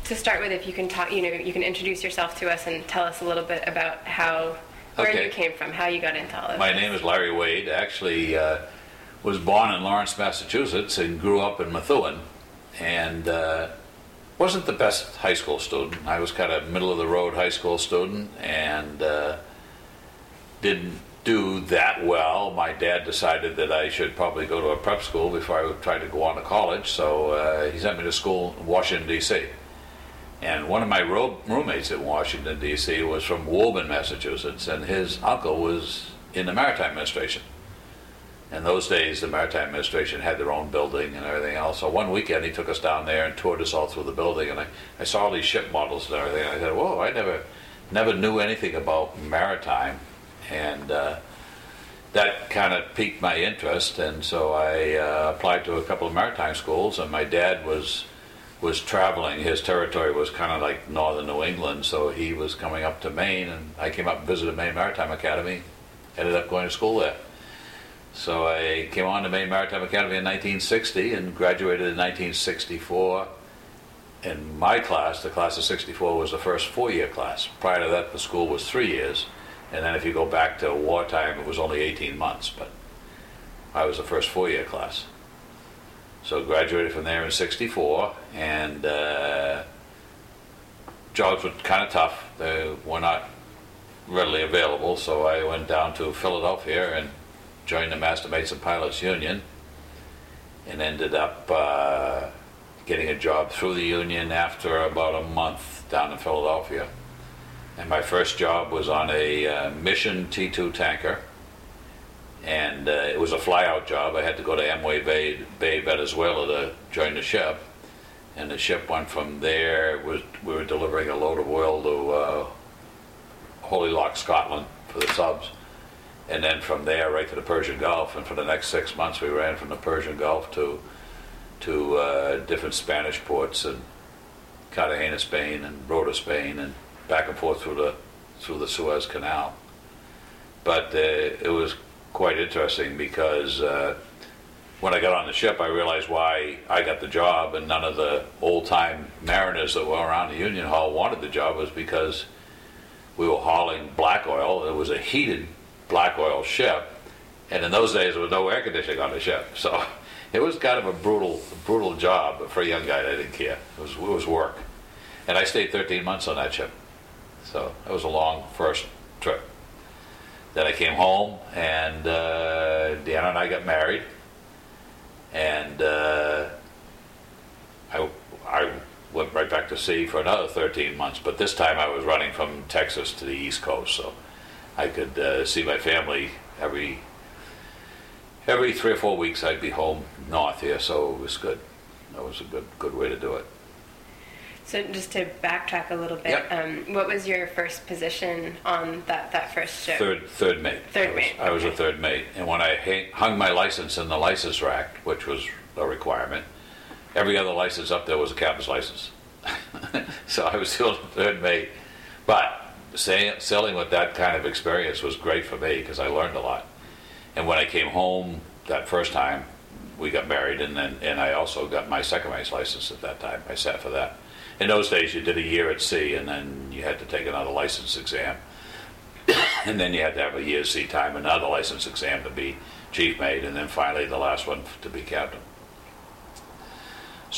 to start with, if you can talk, you can introduce yourself to us and tell us a little bit about where you came from, how you got into all of this. My name is Larry Wade. Actually, was born in Lawrence, Massachusetts, and grew up in Methuen, and wasn't the best high school student. I was kind of middle of the road high school student, and didn't do that well. My dad decided that I should probably go to a prep school before I tried to go on to college, so he sent me to school in Washington, D.C. And one of my roommates in Washington, D.C. was from Woburn, Massachusetts, and his uncle was in the Maritime Administration. In those days, the Maritime Administration had their own building and everything else. So one weekend, he took us down there and toured us all through the building, and I saw all these ship models and everything, and I said, whoa, I never knew anything about maritime. And that kind of piqued my interest, and so I applied to a couple of maritime schools, and my dad was traveling. His territory was kind of like northern New England, so he was coming up to Maine, and I came up and visited Maine Maritime Academy, ended up going to school there. So I came on to Maine Maritime Academy in 1960 and graduated in 1964. In my class, the class of 64 was the first 4-year class. Prior to that, the school was 3 years. And then if you go back to wartime, it was only 18 months, but I was the first 4-year class. So graduated from there in 64, and jobs were kind of tough. They were not readily available, so I went down to Philadelphia and joined the Master Mates and Pilots Union, and ended up getting a job through the union after about a month down in Philadelphia. And my first job was on a Mission T2 tanker, and it was a fly-out job. I had to go to Amway Bay, Venezuela to join the ship, and the ship went from there. We were delivering a load of oil to Holy Loch, Scotland for the subs, and then from there right to the Persian Gulf, and for the next 6 months we ran from the Persian Gulf to different Spanish ports, and Cartagena, Spain, and Rota, Spain, and back and forth through the Suez Canal. But it was quite interesting because when I got on the ship, I realized why I got the job and none of the old-time mariners that were around the Union Hall wanted the job. Was because we were hauling black oil. It was a heated black oil ship, and in those days there was no air conditioning on the ship, so it was kind of a brutal job. But for a young guy, I didn't care. It was work, and I stayed 13 months on that ship. So that was a long first trip. Then I came home, and Deanna and I got married, and I went right back to sea for another 13 months. But this time I was running from Texas to the East Coast, so I could see my family every 3 or 4 weeks. I'd be home north here, so it was good. That was a good way to do it. So just to backtrack a little bit, Yep. What was your first position on that first ship? Third mate. I was a third mate. And when I hung my license in the license rack, which was a requirement, every other license up there was a captain's license. So I was still a third mate. But sailing with that kind of experience was great for me because I learned a lot. And when I came home that first time, we got married, and I also got my second mate's license at that time. I sat for that. In those days, you did a year at sea, and then you had to take another license exam. And then you had to have a year's sea time, another license exam to be chief mate, and then finally the last one to be captain.